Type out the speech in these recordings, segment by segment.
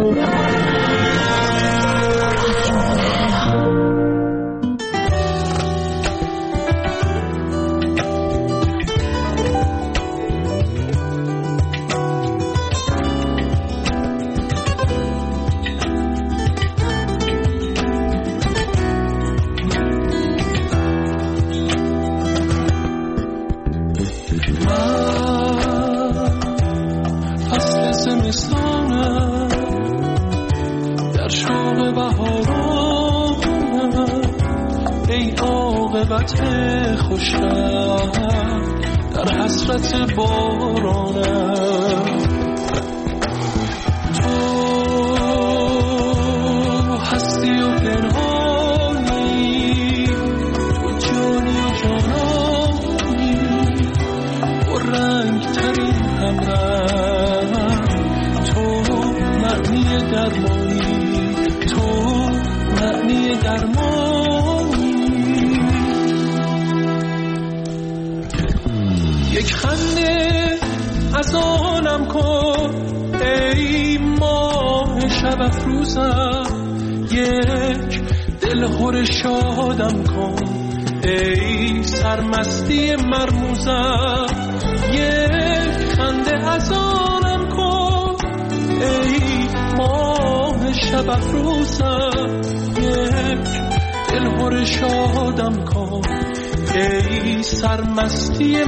سرمستی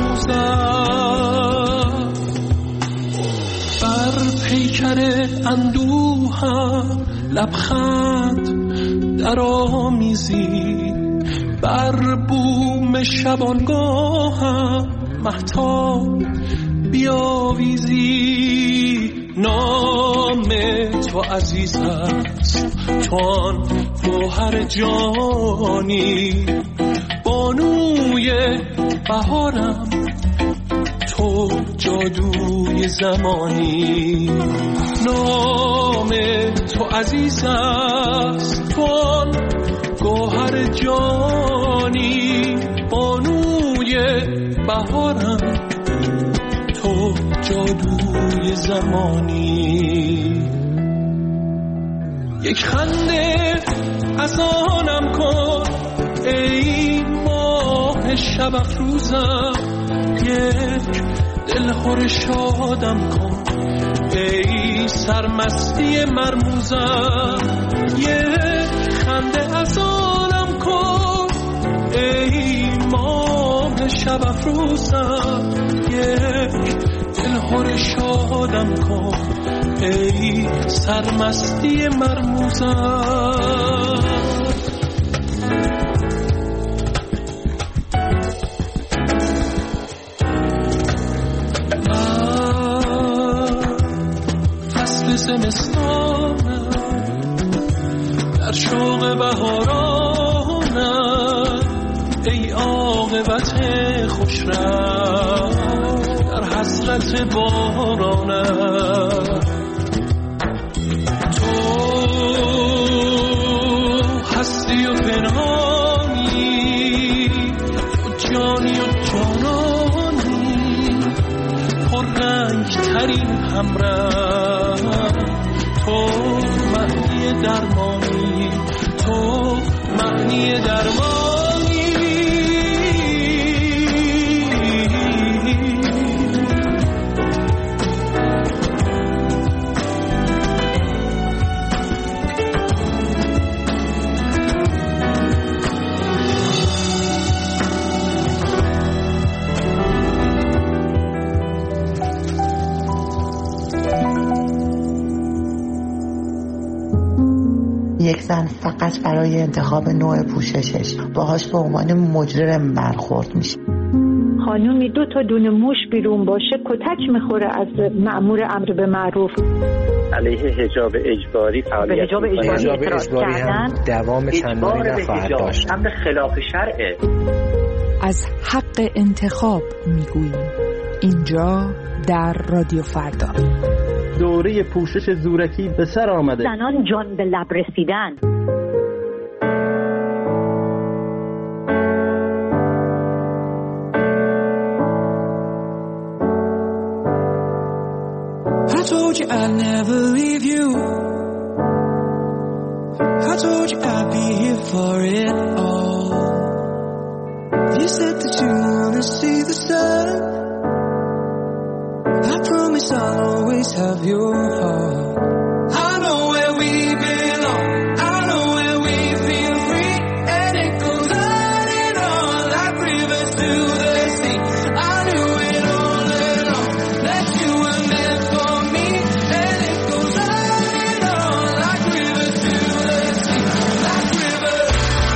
مرموزم بر پیکر اندوهم لبخند در آمیزی، بر بوم شبانگاهم مهتاب بیاویزی. نام تو عزیز است، تو آن گوهر جانی، بانوی بهارم، تو جادوی زمانی. نام تو عزیز است، تو آن گوهر جانی، بانوی بهارم، تو جادوی زمانی. یک خنده از آنم کن ای ماه شب افروزم، یک دلخور شادم کن ای سرمستی مرموزم. یک خنده از آنم کن ای ماه شب افروزم، یک دلخور شادم کن ای سرمستی مرموزم. زمستانم در شوق بهارانم، ای عاقبت خوشرو در حسرت بارانم. تو هستی و پنهانی، تو جانی و جانانی، پر رنگ ترین همراه، تو معنی درمانی، تو معنی درمانی. یک زن فقط برای انتخاب نوع پوششش باهاش به عنوان مجرم برخورد میشه. خانومی 2 تا دونه موش بیرون باشه کتک میخوره از مأمور امر به معروف. علیه حجاب اجباری فعالیت حجاب اجباری هم دوام چندانی نخواهد داشت. امر خلاف شرعه. از حق انتخاب میگوییم اینجا در رادیو فردا. دوره پوشش زورکی به سر آمده. زنان جان به لب رسیدن. حتی told you I'd never leave you. I told you I'd be here for it all. You said that you wanna see the sun. I promise I'll always have your heart. I know where we belong. I know where we feel free. And it goes on and on like rivers to the sea. I knew it all along that you were meant for me. And it goes on and on like rivers to the sea. Like rivers.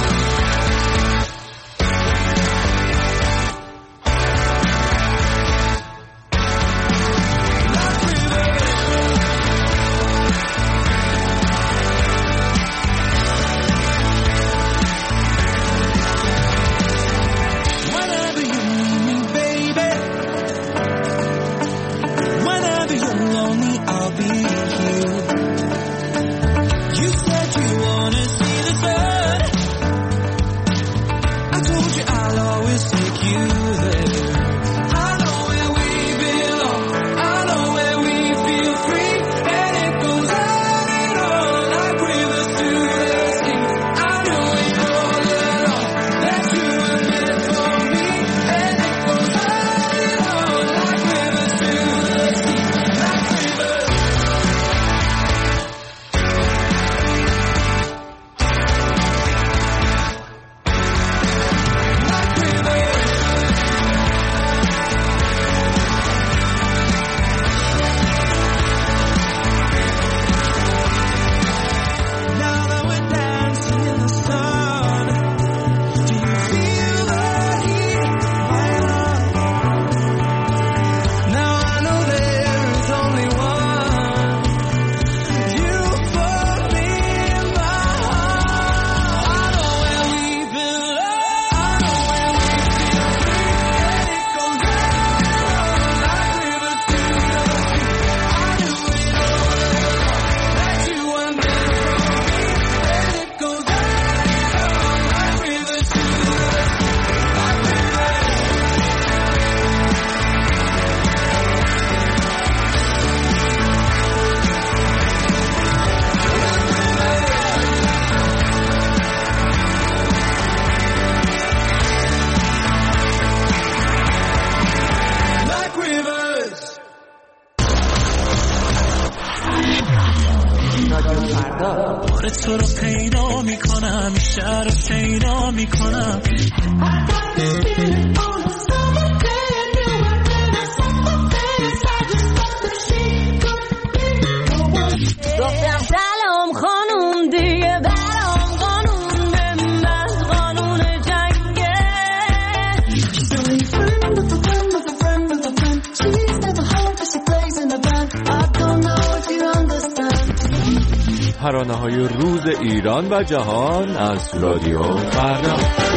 تو رو پیدا میکنم، شهر رو پیدا میکنم. گفتم سلام خانوم دیگه برام قانون بنداز، قانون جنگه. ترانه‌های روز ایران و جهان از رادیو فردا.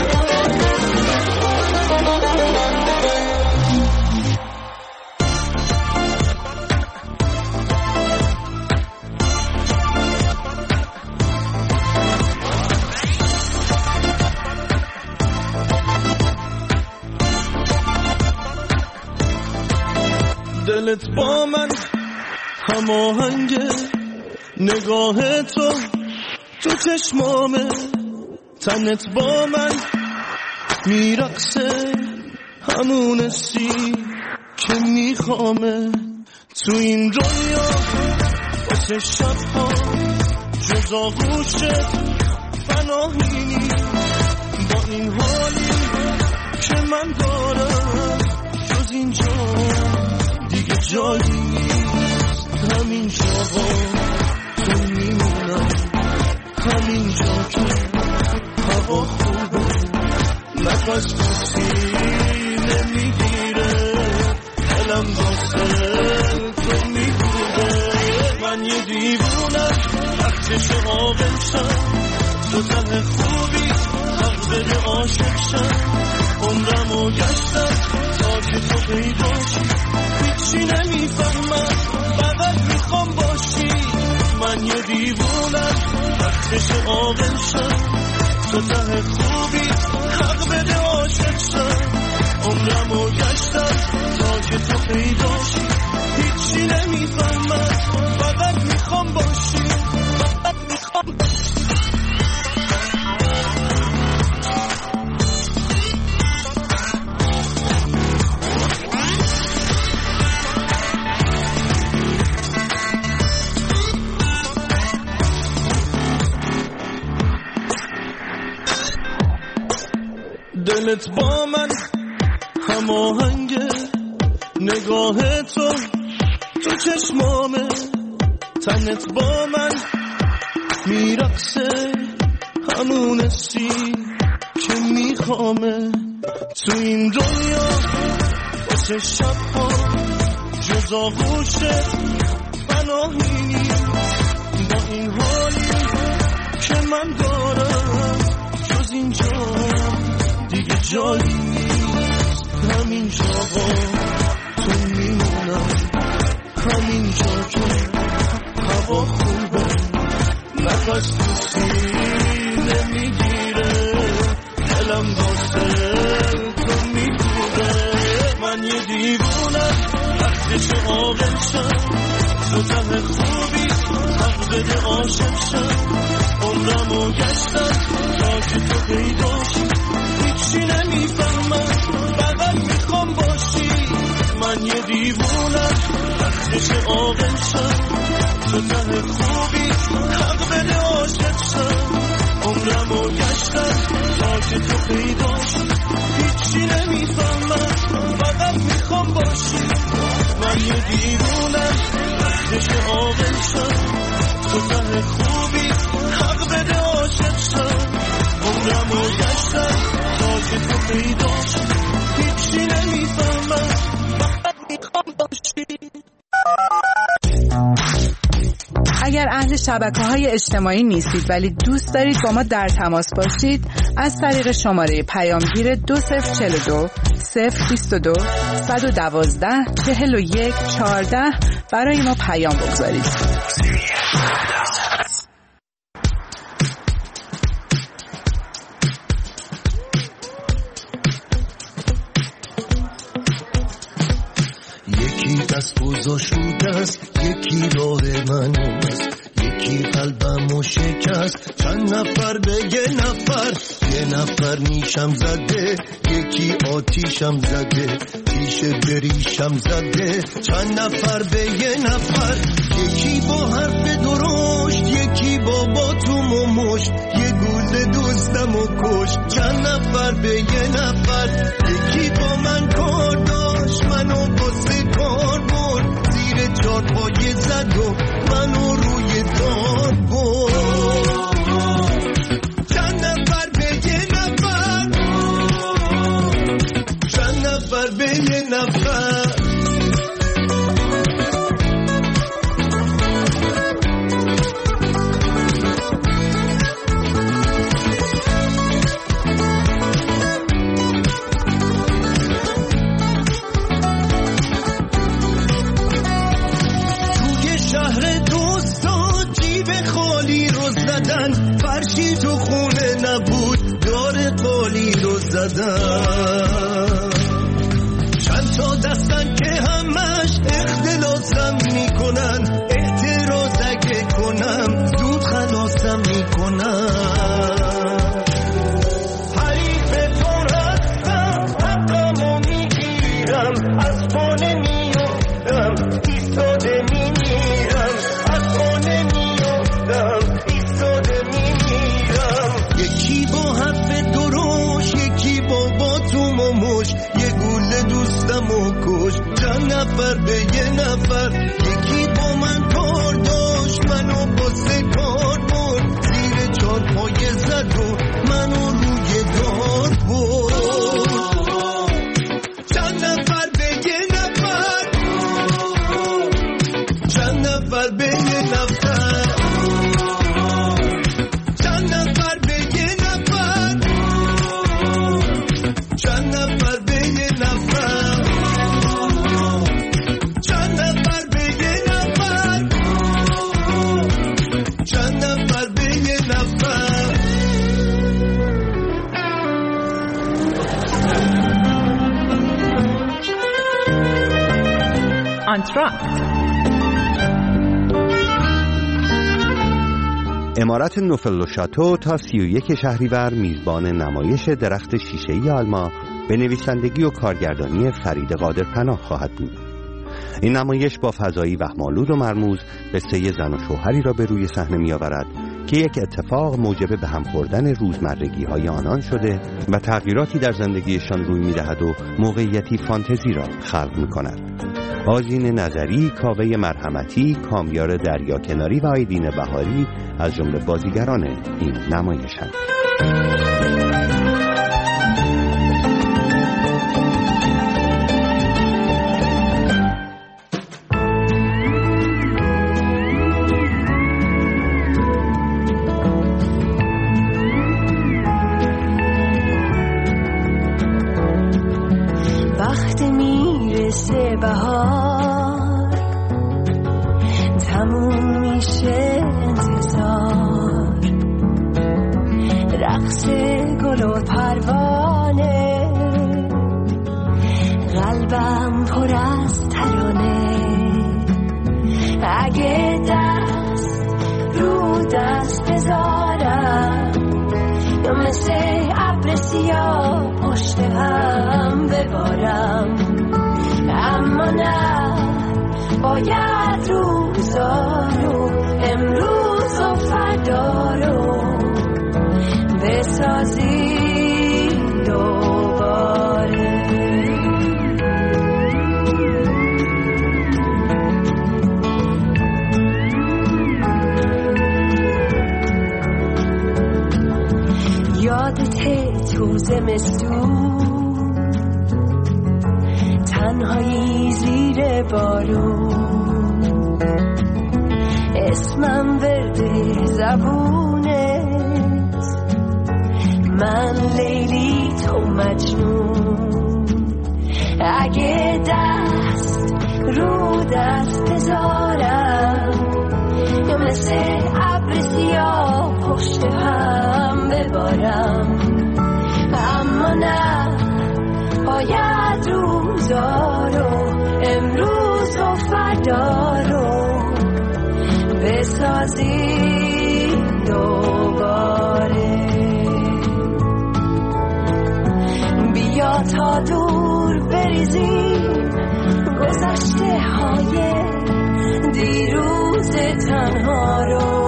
دلت با من هماهنگه، نگاه تو چشمامه، تنت با من میرقصه، همون سی که میخوامه. تو این دنیا واسه شبها جز آغوشت پناهی، با این حالی که من دارم جز اینجا دیگه جایی نیست. همینجا با تو میمونم، همینجا که هوا خوبه، نفس تو سینه میگیره، دلم واسه تو میگوده. من یه دیوونم وقتش عاقل شم، تو ته خوبی حق بده عاشق شم. عمرمو گشتم تا که تو پیداشی، هیچی نمیفهمم فقط میخوام باشی. من یه دیوونم وقتش عاقل شم، تو ته خوبی حق بده عاشق شم. عمرمو گشتم تا که تو پیداشی، هیچی نمیفهمم تنت با من هماهنگه، نگاه تو چشمامه، تنت با من میرقصه، همون حسی که میخوامه. تو این دنیا واسه شبها جز آغوشه پناهی، با این حالی که من دارم جز اینجا دیگه جایی نیست. همین جاها تو میمونم، همین جا که هوا خوبه، نفس تو سینه میگیره، دلم واسه تو میگوره. من یه دیوونم وقتش عاقل شم، تو ته خوبی حق بده عاشق شم. عمرمو گشتم تا که تو پیداشی، هیچی نمیفهمم فقط میخوام باشی. من یه دیوونم وقتش عاقل شم، تو ته خوبی حق بده عاشق شم. عمرمو گشتم تا که تو پیداشی، هیچی نمیفهمم فقط میخوام باشی. من یه دیوونم وقتش عاقل شم، تو ته خوبی حق بده عاشق شم. عمرمو گشتم تا که تو پیداشی، هیچی نمیفهمم فقط میخوام باشی. اگر اهل شبکه‌های اجتماعی نیستید ولی دوست دارید با ما در تماس باشید، از طریق شماره پیامگیر 2042 022 112 41 14 برای ما پیام بگذارید. یکی دست گذاشت است، یکی راه من است، یکی قلبمو شکست. چند نفر به یه نفر نیشم زده، یکی آتیشم زده، پیش بریشم زده. چند نفر به یه نفر، یکی با حرف درشت، یکی با باتوم و مشت، یه گوز دوستم و کشت. چند نفر به یه نفر، یکی با من کار داشت، منو باسه کار برد، زیر چارپایه زد و منو روی دار برد. چند نفر به یه نفر، چند نفر به یه نفر. فرشی تو خونه نبود، دار قالی رو زدن. چند تا دستن که همش اختلاسم میکنن، اعتراض اگه کنم زود خلاصم میکنن. حریف تو هستم، حقمو میگیرم، از پا نمیافتم، ایستاده میمیرم، از پا نمیافتم، ایستاده میمیرم. یکی با حرف دروش، یکی با باتوم و مش، یه گوله دوستم و کش. چند نفر به یه نفر، یکی با من کار داشت، منو باسه کار برد، زیر چارپایه زد و منو روی دار برد. چند نفر به یه نفر، چند نفر به یه نفر. چند نفر به یه نفر، چند نفر به یه نفر. چند نفر به یه نفر، چند نفر به یه نفر. آنتراکت. امارت نوفل شاتو تا 31 شهریور میزبان نمایش درخت شیشه‌ای آلما به نویسندگی و کارگردانی فرید قادرپناه خواهد بود. این نمایش با فضایی وهم‌آلود و مرموز قصه زن و شوهری را به روی صحنه می‌آورد که یک اتفاق موجب به هم خوردن روزمرگی‌های آنان شده و تغییراتی در زندگیشان روی می‌دهد و موقعیتی فانتزی را خلق می‌کند. آذین نظری، کاوه مرحمتی، کامیار دریاکناری و آیدین بهاری از جمله بازیگران این نمایش‌اند. وقتی میرسه بهار تموم میشه انتظار، رقص گل و پروانه، قلبم پر از ترانه. اگه دست رو دست بذارم یا مثل ابر سیاه پشت هم ببارم، اما نه باید روزا رو امروز و فردا رو بسازی دوباره. یادته تو زمستون تنهایی زیر بارون، اسمم ورده زبونت، من لیلی تو مجنون. اگه دست رو دست بذارم یا مثل ابر سیاه پشت هم ببارم، اما نه باید روزا رو امروز و فردا رو بسازی دوباره. بیا تا دور بریزیم گذشته های دیروز تنها رو،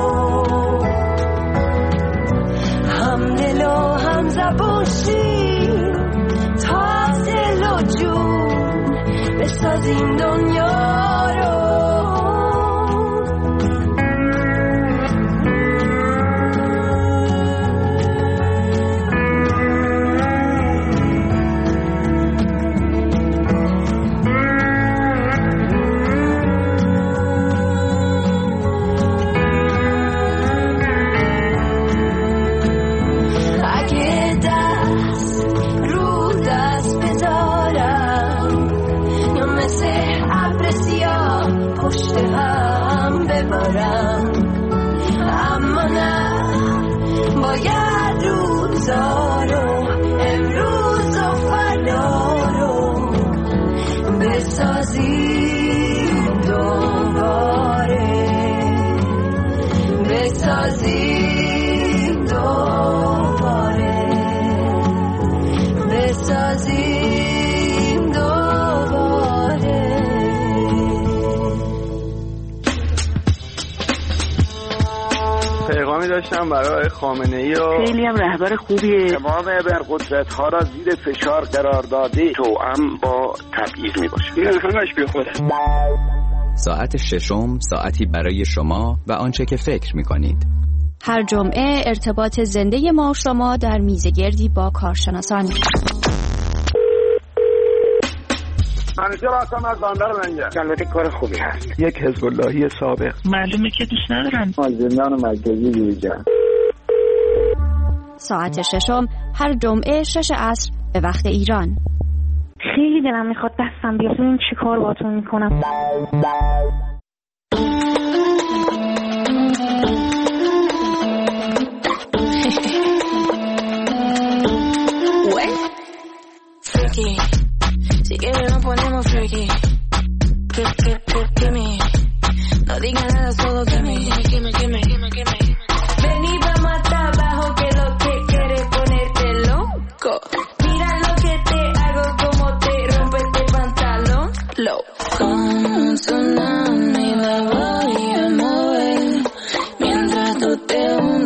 هم دل و هم زبون شیم تا دل و جون بسازیم دنیا رو. اما نه باید روزا رو امروز و فردا رو بسازیم دوباره، بسازیم دوباره، بسازیم دوباره. پیغامی داشتم برای خامنه‌ای و خیلی هم رهبر خوبیه. تمام ابرقدرت‌ها را زیر فشار قرار داده، توأم با تبعیض میباشه. این همش بی خوده. ساعت ششم، ساعتی برای شما و آنچه که فکر میکنید. هر جمعه ارتباط زنده ما و شما در میزگردی با کارشناسان. منیجر هستم از بندر منگه. البته کار خوبی هست. یک حزب اللهی سابق. معلومه که دوست ندارم. از زندان مرکزی بیرون. ساعت ششم هر جمعه 6 عصر به وقت ایران. خیلی دلم میخواد دستم بیاد. این چی کار باتون میکنم؟ Si quieres nos ponemos freaky. Que me. No diga nada, solo que me. Vení, vamos hasta abajo, que lo que quieres ponerte loco. Mira lo que te hago, como te rompe este pantalón. Low. Como un tsunami la voy a mover mientras tú te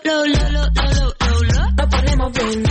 Nos ponemos bien.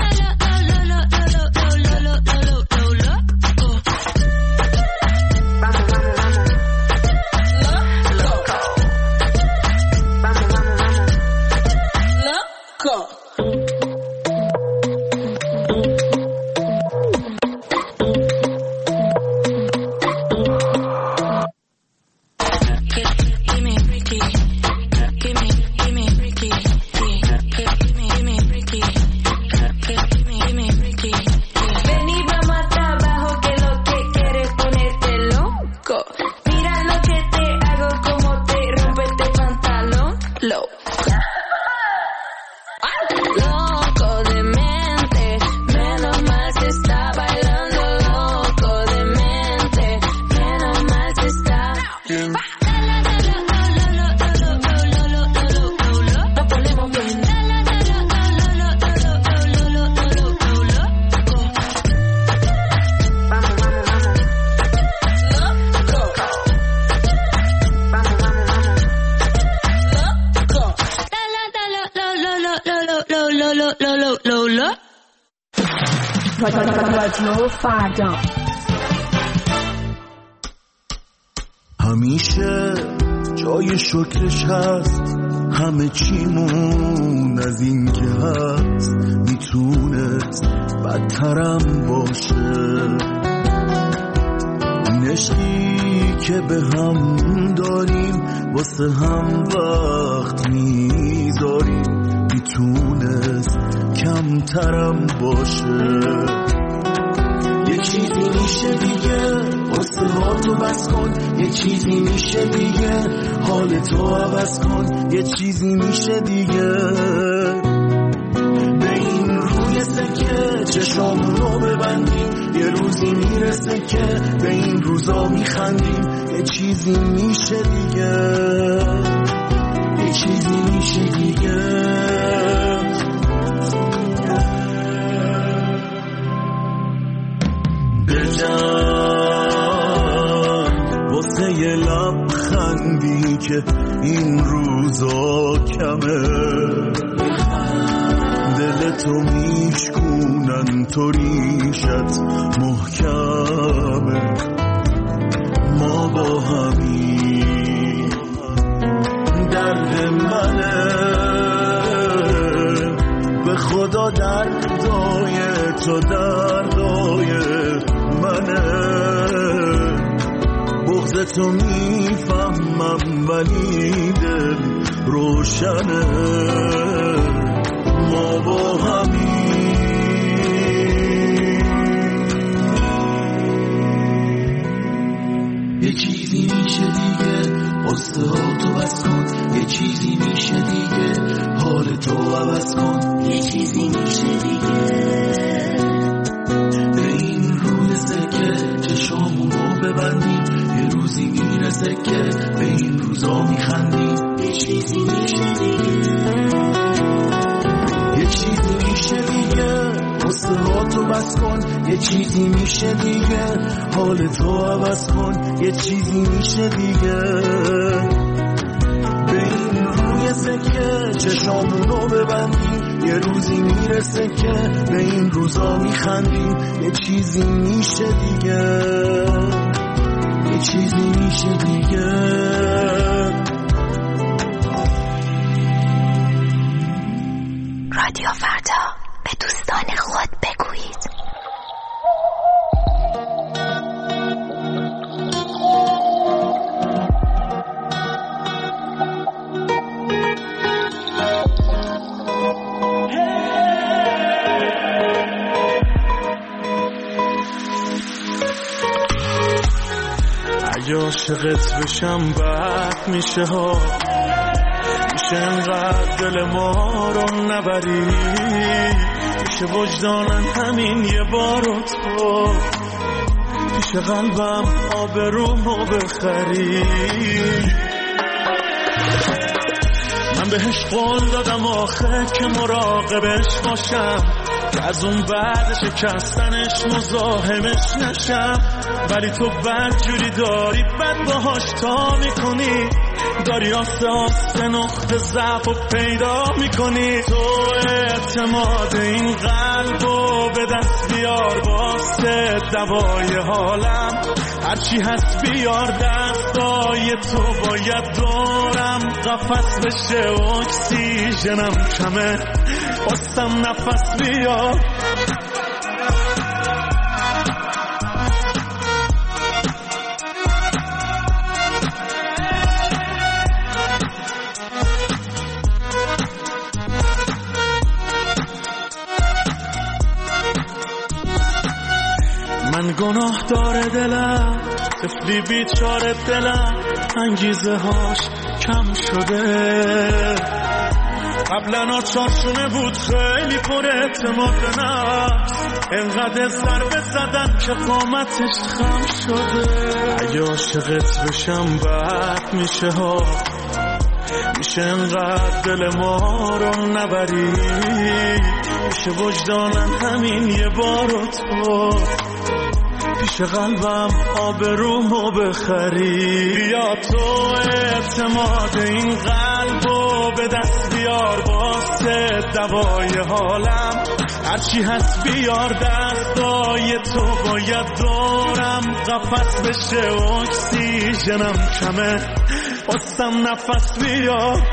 رادیو فردا. همیشه جای شکرش هست، همه چیمون از این که هست میتونست بدترم باشه. این عشقی که به هم داریم واسه هم وقت میذاریم میتونست کمترم باشه. یه چیزی میشه دیگه واسه هاتو بس کن، یه چیزی میشه دیگه حالتو عوض کن، یه چیزی میشه دیگه به این روی سکه چشامونو ببندیم، یه روزی میرسه که به این روزا میخندیم. یه چیزی میشه دیگه، یه چیزی میشه دیگه. واسه یه لبخندی که این روزا کمه، دلتو میشکونن تو ریشت محکمه. ما با همین درد منه، به خدا دردای تو دردای منه. بغضتو میفهمم ولی دل روشنه. ما با همین یه چیزی میشه دیگه قصه ها تو بس کن، یه چیزی میشه دیگه حالتو عوض کن، یه چیزی میشه دیگه به این روی سکه چشامونو ببندیم، یه روزی میرسه که به این روزا میخندیم. یه چیزی میشه دیگه، یه چیزی میشه دیگه قصه ها تو بس کن، یه چیزی میشه دیگه حالتو عوض کن، یه چیزی میشه دیگه به این روی سکه چشامونو ببندیم، یه روزی میرسه که به این روزا میخندیم. یه چیزی میشه دیگه، یه چیزی میشه دیگه. رادیو فردا، به دوستان خود بگویید. اگه عاشقت بشم بد میشه ها، میشه انقدر دل ما رو نبری، میشه وجدانم همین یه بارو تو، میشه قلبم آبرومو بخری. من بهش قول دادم آخه که مراقبش باشم، که از اون بعد شکستنش مزاحمش نشم. ولی تو بدجوری داری بد باهاش تا میکنی، داری آسته آسته نقطه ضعف و پیدا میکنی. تو اعتماد این قلبو به دست بیار واسه دوای حالم، هرچی هست بیار دستای تو باید دورم قفس بشه، اکسیژنم کمه واسم نفس بیار. من گناه داره دلم، طفلی بیچاره دلم، انگیزه هاش کم شده. قبلا چارشونه بود خیلی پر اعتماد به نفس، انقدر ضربه زدن که قامتش خم شده. اگه عاشقت بشم بد میشه ها، میشه انقدر دل ما رو نبری، میشه وجدانم همین یه بارو تو پیش قلبم آبرومو بخری. بیا تو اعتماد این قلبو به دست بیار واسه دوای حالم، هرچی هست بیار دستای تو باید دورم قفس بشه، اکسیژنم کمه واسم نفس بیار.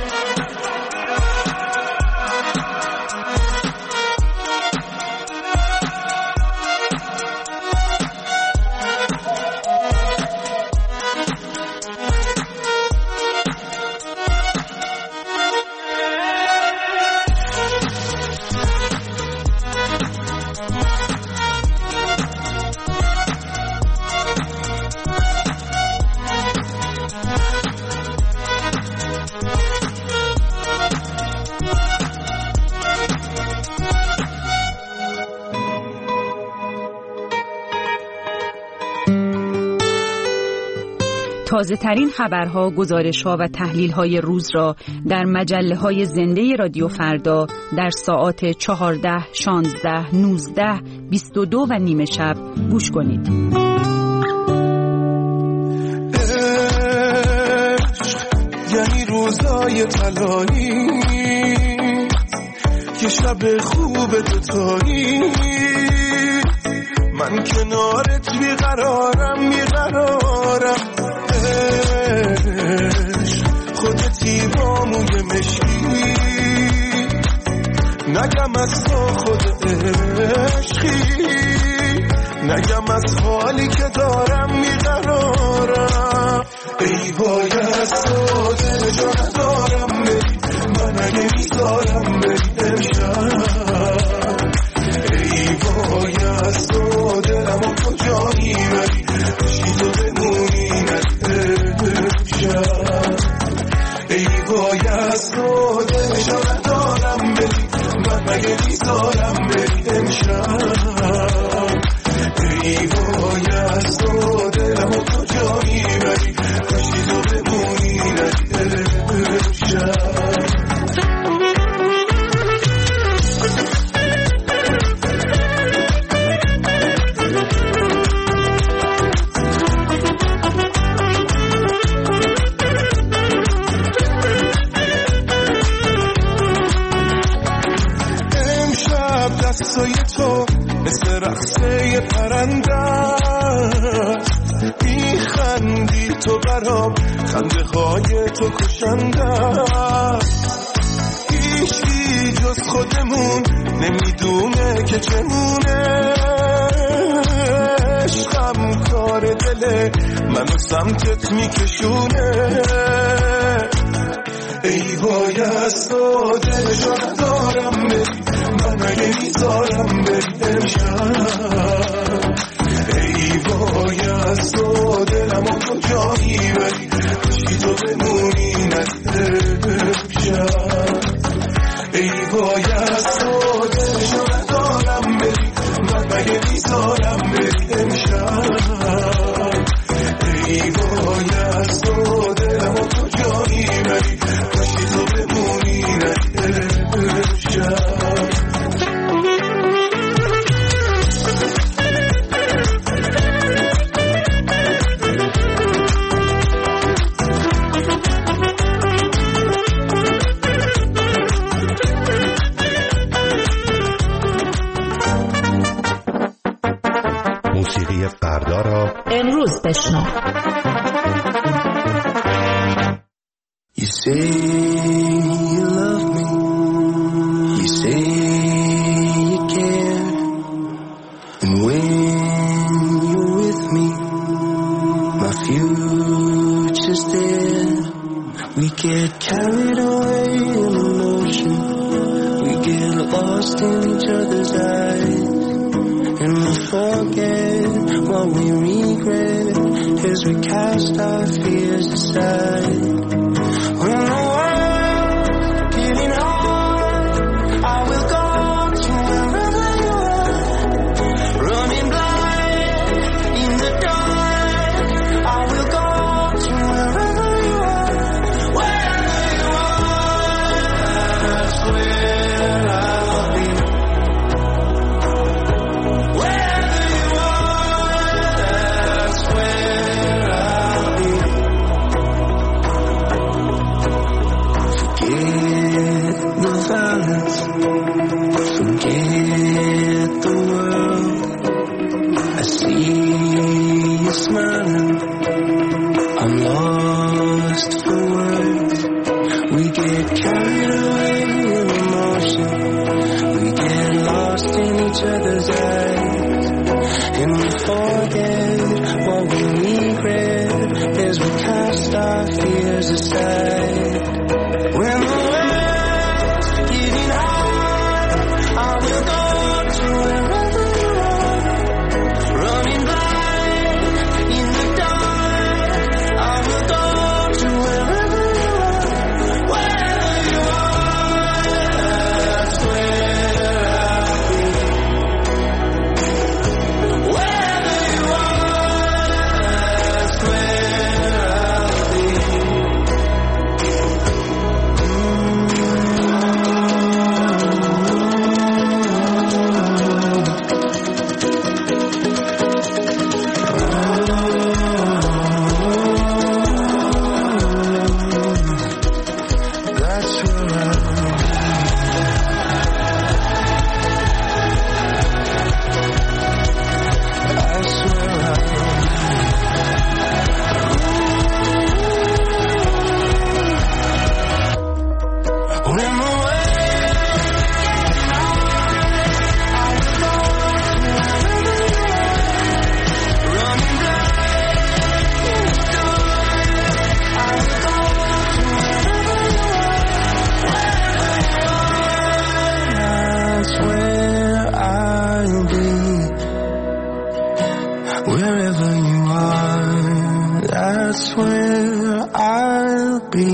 تازه ترین خبرها، گزارش‌ها و تحلیل‌های روز را در مجله‌های زنده رادیو فردا در ساعات 14، 16، 19، 22 و نیمه شب گوش کنید. یعنی روزای طلایی که شب خوب دوتایی، من کنارت بیقرارم خودتی با موی مشکی، نگم از تو خود عشقی، نگم از حالی که دارم میقرارم. ای وای از تو دل جا ندارم بری، من اگه میذارم بری امشب. ای وای از تو دلمو کجا میبری، چی تو بمونی امشب. ای وای از تو دل جا ندارم بری، من اگه میذارم بری امشب. ای وای از تو دلمو کجا میبری، چی تو بمونی امشب. دستای تو مثل رقصه پرنده، میخندی تو برام، خنده های تو کشنده. هیچی جز خودمون نمیدونه که چمونه، عشقم کار دله منو سمتت میکشونه. ای وای از تو دل جا ندارم بری، من اگه میذارم بری امشب. ای وای از تو دلمو کجا میبری، چی تو بمونی امشب. ای وای از تو دل جا ندارم بری، من اگه میذارم بری امشب. ای وای از تو دلمو کجا میبری، چی تو بمونی say you love me, you say you care, and when you're with me, my future's there. We get carried away in emotion, we get lost in each other's eyes, and we forget what we regret as we cast our fears aside. When the world's getting hard, I will go to wherever you are, running blind in the dark. I will go to wherever you are, wherever you are, that's where I'll be. Wherever you are, that's where I'll be. Forget the violence, forget the world. I see you smiling, I'm lost for words. We get carried away in emotion, we get lost in each other's eyes, and we forget what we regret as we cast our fears aside. When the world's getting hard, I will go to wherever you are, running blind in the dark. I will go to wherever you are, wherever you are, that's where I'll be. Wherever you are, that's where I'll be. That's where I'll be. That's where I'll be. When the world's getting hard, I will go to wherever you are, running blind in the dark. I will go to wherever you are, wherever you are, that's where I'll be. Wherever you are, that's where I'll be.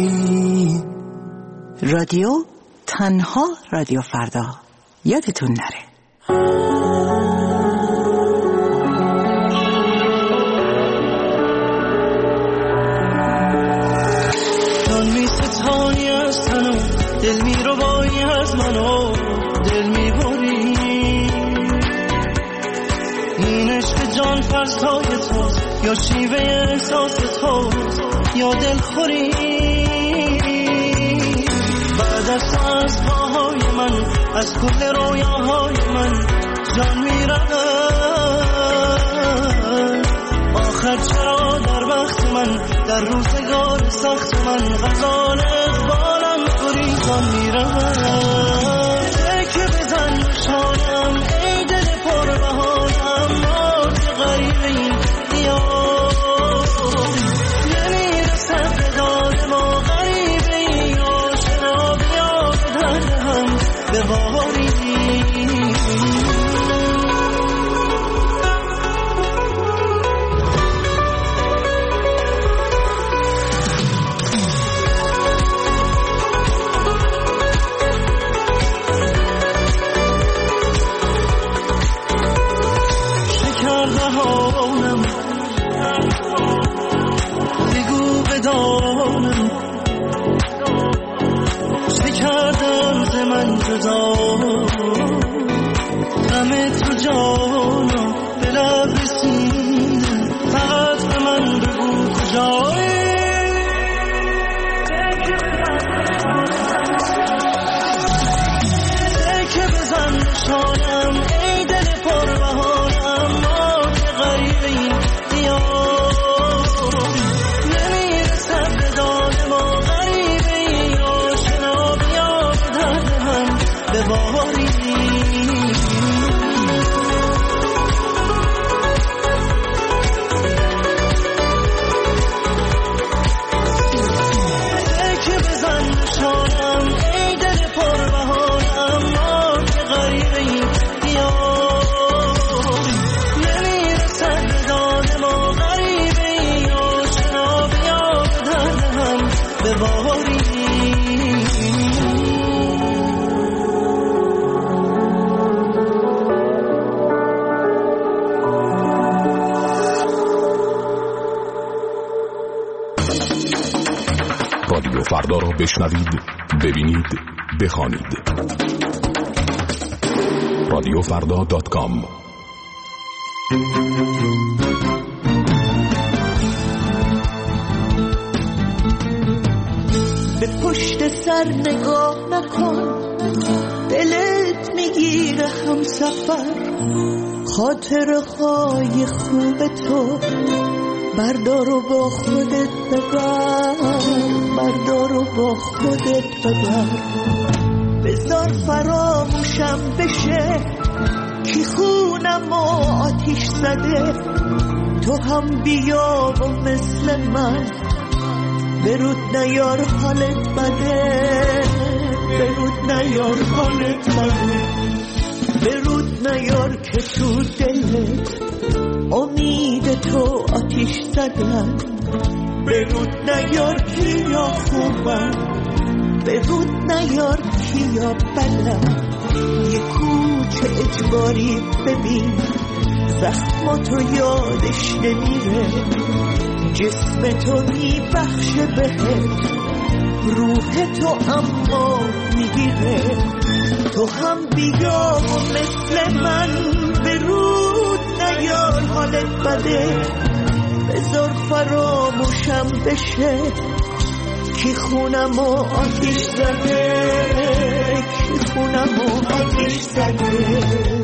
رادیو تنها رادیو فردا، یادتون نره. جان می ستانی از تنم، دل می رو بایی از منو، دل می بری. این عشق جان فرستای توست، یا شیوه احساس توست، یا دلخوری. بعد از تو از پاهای من، از کل رویاهای من جان می رود. آخر چرا در وقت من، در روزگار سخت من، غزال اقبالم گریزان می رود. تکه بزن شانم ای دل پر بهارم، موج غریب این دیار نمیرسد به داد ما. غریب این آشنا بیا به درد هم بباری. بگو بدانم چه کردم ز من جدا، غم تو جانا به لب رسیده، فقط به من بگو کجایی. تکه بزن شانم ای دل پر بهارم، موج غریب این دیار نمیرسد به داد ما. غریب این بشنوید، ببینید، بخوانید. رادیوفردا.com. به پشت سر نگاه نکن، دلت میگیره هم سفر. خاطرهای خوب تو بردار و با خودت ببر، بردار و با خودت ببر. بذار فراموشم بشه کی خونم و آتیش زده. تو هم بیا و مثل من برود نیار حالت بده، برود نیار حالت بده. برود نیار که تو دلت امید تو آتیش زدن. برود نیار کیا خوبن، برود نیار کیا بدن. یه کوچه اجباری ببین، زخماتو یادش نمیره. جسم تو میبخشه بهت، روح تو اما میگیره. تو هم بیا و مثل من برود نیار حالت بده. بذار فراموشم بشه کی خونم و آتیش زده، کی خونم و آتیش زده.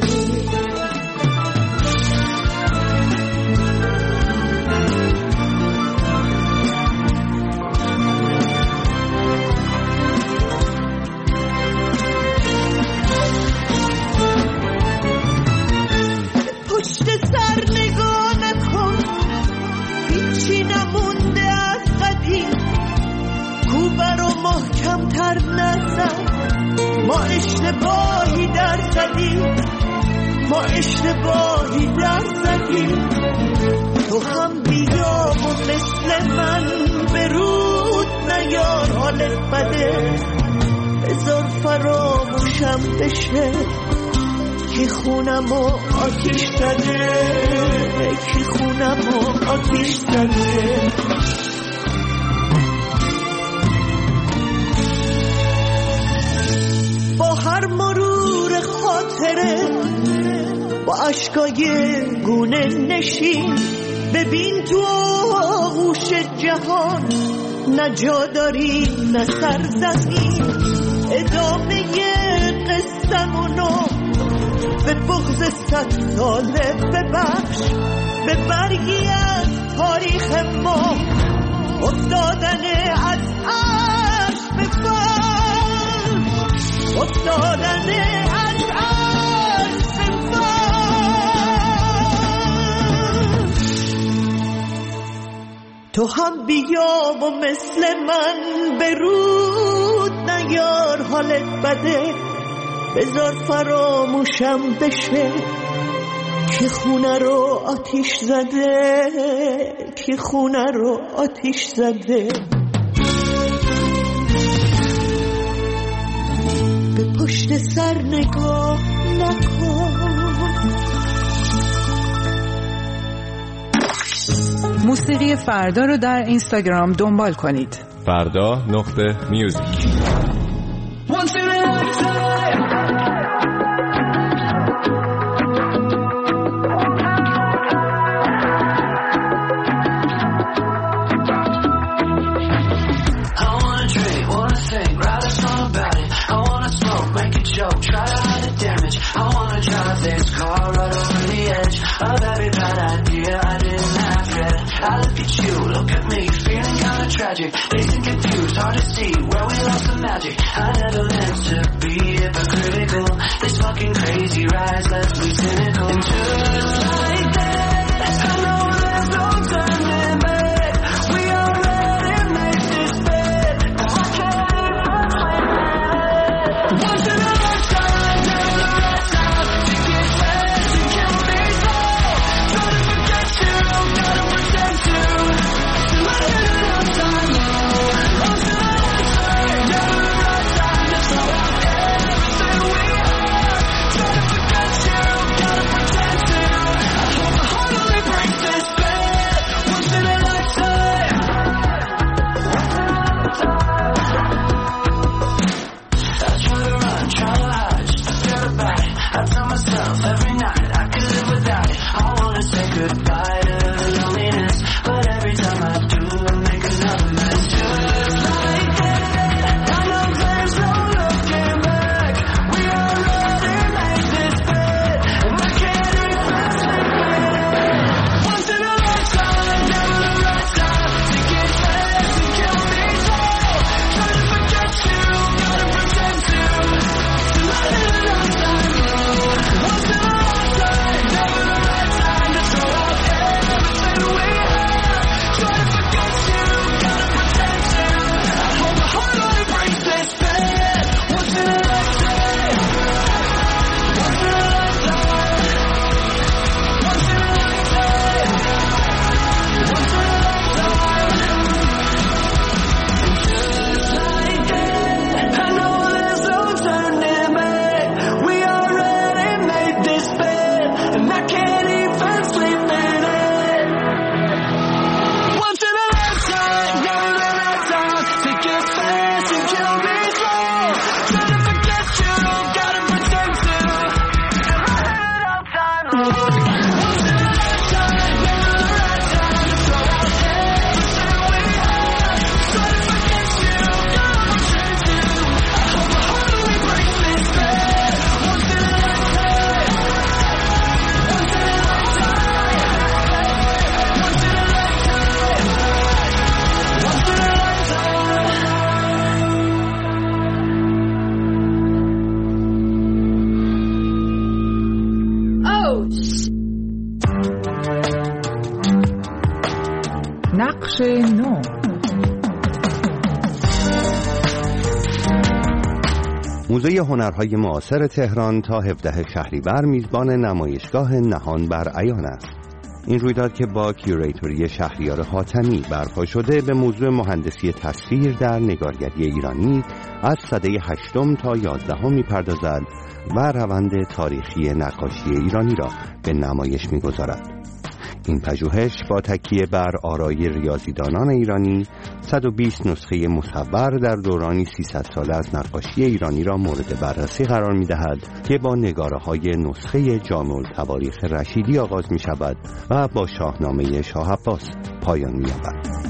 پشت سر نگاه نکن، هیچی نمونده از قدیم. کوبه رو محکم تر نزن، ما اشتباهی در زدیم، ما اشتباهی در زدیم. تو هم بیا و مثل من برود نیار حالت بده. بذار فراموشم بشه کی خونم و آتیش زده، کی خونم و آتیش زده. با هر مرور خاطره با اشکای گونه نشین، ببین تو آغوش جهان نه جا داری نه سر زمین. ادامه قصه‌مونو به بغض 100 ساله ببخش، به برگی از تاریخ ما افتادن از عرش بفر، افتادن از عرش بفر. تو هم بیا و مثل من برود نیار حالت بده. بذار فراموشم بشه که خونه رو آتیش زده، که خونه رو آتیش زده. به پشت سر نگاه نکن. موسیقی فردا رو در اینستاگرام دنبال کنید. فردا.music. Try to hide the damage. I wanna drive this car right over the edge of every bad idea I didn't have yet. I look at you, look at me, feeling kinda tragic, dazed confused, hard to see where we lost the magic. I never meant to be hypocritical. This fucking crazy rise left me cynical. And just like that, I know there's no turning back. We already made this bed. I can't explain it. Once in a lifetime, never the right time to get back, to kill me slow. Try to forget you, gotta pretend to. Once in a lifetime, once in a lifetime, never the right time. That's how I everything we are. Try to forget you, gotta pretend to. I hope the heart only breaks in نقش نو. موزه هنرهای معاصر تهران تا 17 شهریور میزبان نمایشگاه نهان بر عیان است. این رویداد که با کیوریتوری شهریار حاتمی برپا شده به موضوع مهندسی تصویر در نگارگری ایرانی از سده 8 تا 11 میپردازد و روند تاریخی نقاشی ایرانی را به نمایش میگذارد. این پژوهش با تکیه بر آرای ریاضیدانان ایرانی 120 نسخه مصور در دورانی 300 ساله از نقاشی ایرانی را مورد بررسی قرار می‌دهد که با نگاره‌های نسخه جامع التواریخ رشیدی آغاز می‌شود و با شاهنامه شاه عباس پایان می‌یابد.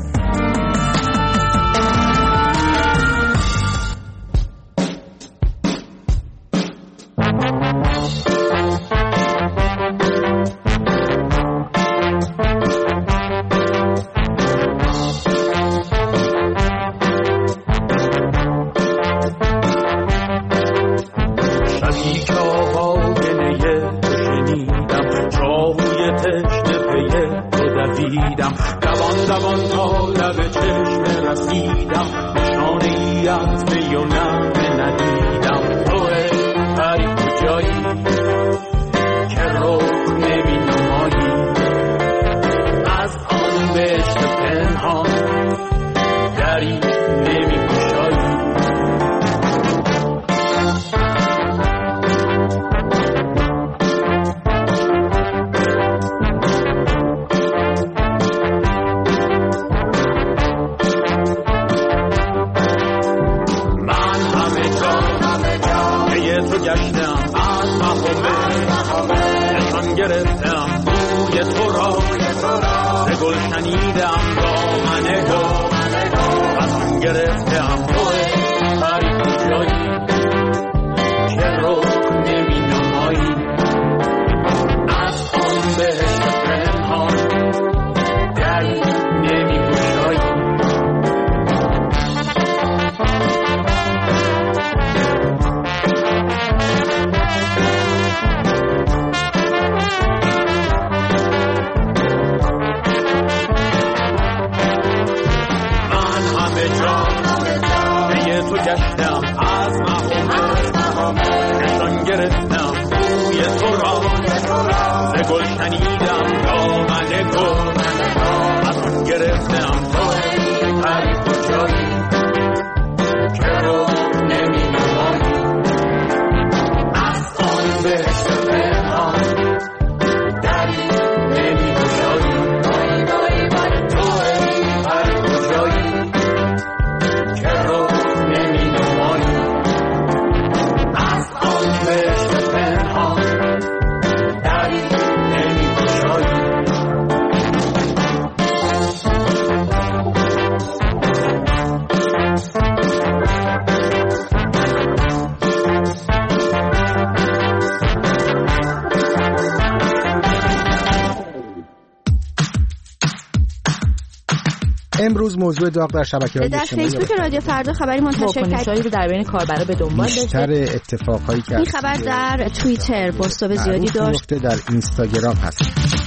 امروز موضوع داغ در شبکه‌های اجتماعی در فیسبوک رادیو فردا خبری منتشر کرد رو در بین کاربرا به دنبال داشته. بیشتر اتفاقایی که این خبر در توییتر پست‌های زیادی داشت. در اینستاگرام هست.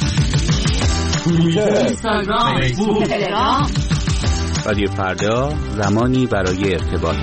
اینستاگرام، فیسبوک، تلگرام. رادیو فردا زمانی برای ارتباط.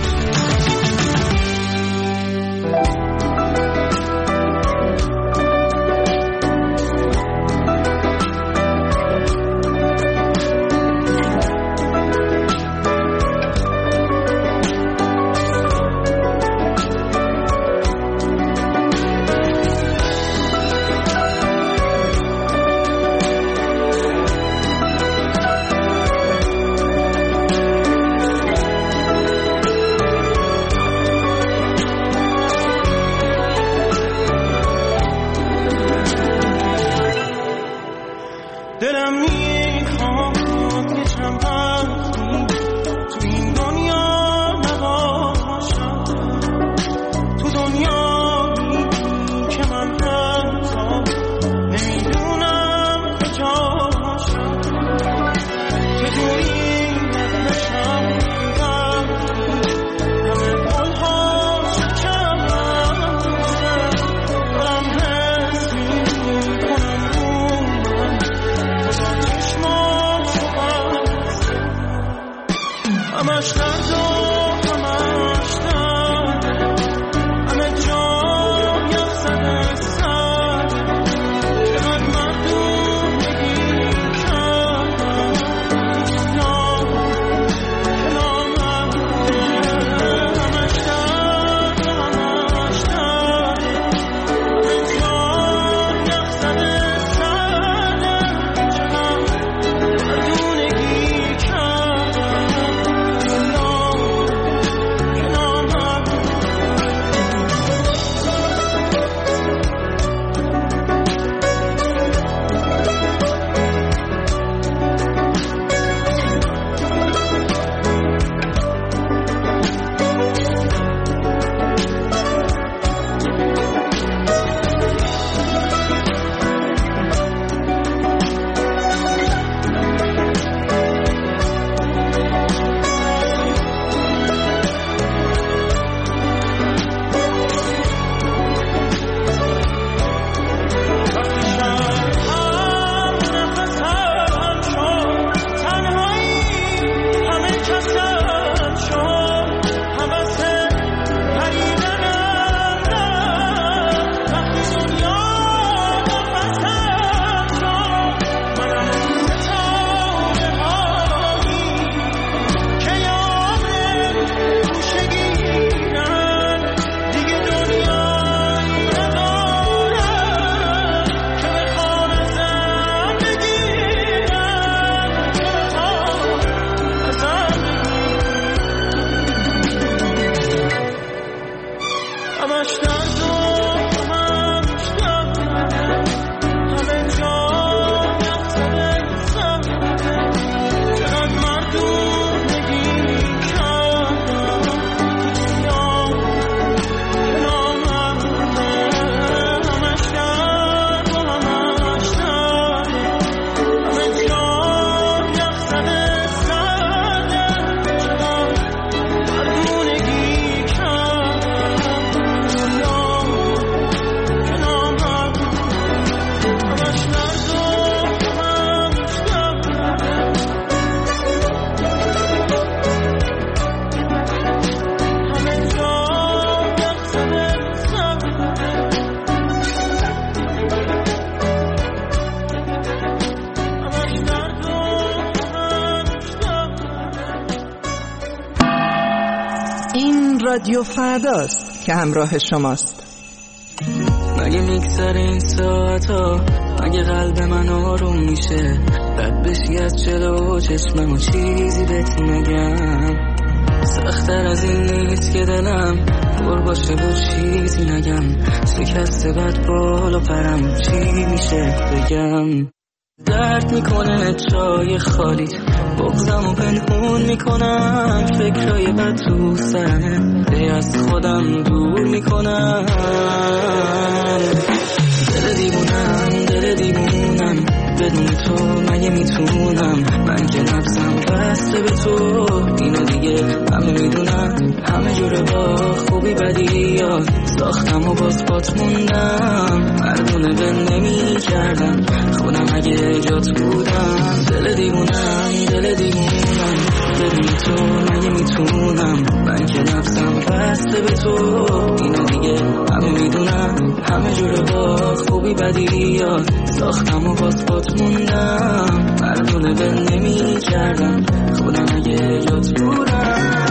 رادیو فرداست که همراه شماست. مگه میگذره این ساعتا، مگه قلب من آروم میشه، رد بشی از جلو چشمم و چیزی بهت نگم. سخت‌تر از این نیست که دلم پر باشه و چیزی نگم، شکسته بد بال و پرم چی میشه بگم. درد میکنه جای خالی، بغضم و پنهون میکنم، فکرای بد تو سرمه دی از خودم دور میکنم. دل دیوونم بدون تو مگه میتونم، من که نفسم بسته به تو، اینو دیگه همه میدونم. همه جوره با خوبی بدی یاد ساختم و باز پات موندم، مردونه بل نمی کردم خودم اگه جات بودم. دل دیوونم بدون تو مگه میتونم، من که نفسم بسته به تو، اینو دیگه همه میدونم. همه جوره با خوبی بدی یاد ساختم و باز پات موندم، مردونه بل نمی کردم خودم اگه جات بودم.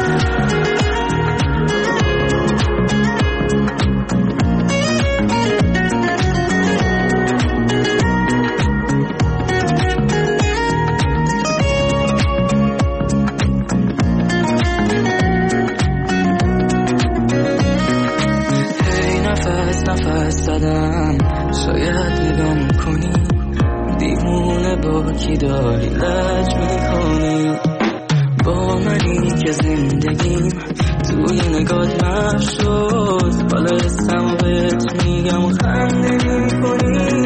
شاید نگام کنی دیوونه با کی داری لج میکنی، با منی که زندگیم توی نگات محو شد، حالا اسم و بهت میگم و خنده میکنی.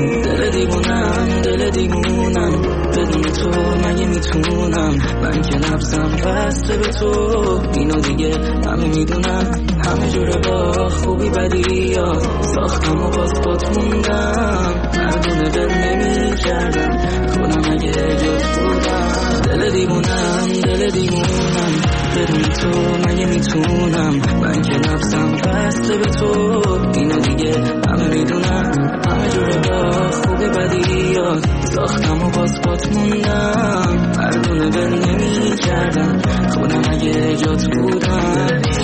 دل دیوونم بدون تو مگه میتونم، من که نفسم بسته به تو، اینو دیگه همه میدونم. همه جوره با خوبی بدی یاد ساختم و باز پات موندم، مردونه بل نمی کردم خودم اگه جات بودم. دل دیوونم بدون تو مگه میتونم، من که نفسم بسته به تو، اینو دیگه همه میدونم. همه جوره با خوبی بدی یاد ساختم و باز پات موندم، مردونه بل نمی کردم خودم اگه جات بودم.